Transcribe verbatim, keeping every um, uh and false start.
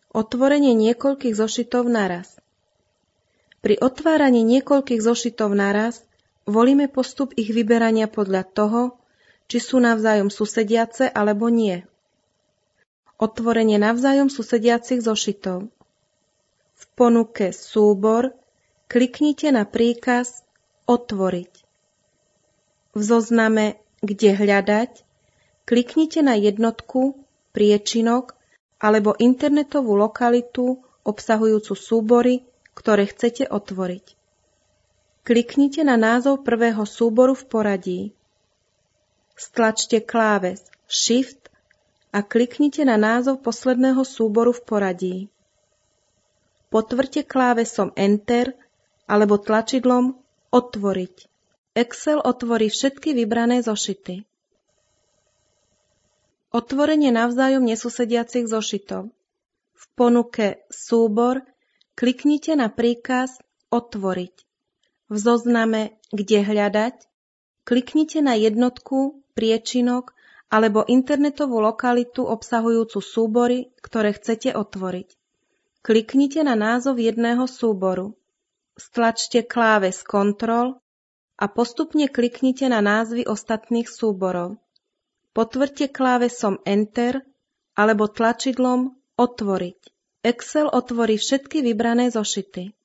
Otvorenie niekoľkých zošitov naraz. Pri otváraní niekoľkých zošitov naraz volíme postup ich vyberania podľa toho, či sú navzájom susediace alebo nie. Otvorenie navzájom susediacich zošitov. V ponuke Súbor kliknite na príkaz Otvoriť. V zozname Kde hľadať kliknite na jednotku, priečinok alebo internetovú lokalitu obsahujúcu súbory, ktoré chcete otvoriť. Kliknite na názov prvého súboru v poradí. Stlačte kláves Shift a kliknite na názov posledného súboru v poradí. Potvrďte klávesom Enter alebo tlačidlom Otvoriť. Excel otvorí všetky vybrané zošity. Otvorenie navzájom nesusediacich zošitov. V ponuke Súbor kliknite na príkaz Otvoriť. V zozname Kde hľadať kliknite na jednotku, priečinok alebo internetovú lokalitu obsahujúcu súbory, ktoré chcete otvoriť. Kliknite na názov jedného súboru. Stlačte kláves Control a postupne kliknite na názvy ostatných súborov. Potvrďte klávesom Enter alebo tlačidlom Otvoriť. Excel otvorí všetky vybrané zošity.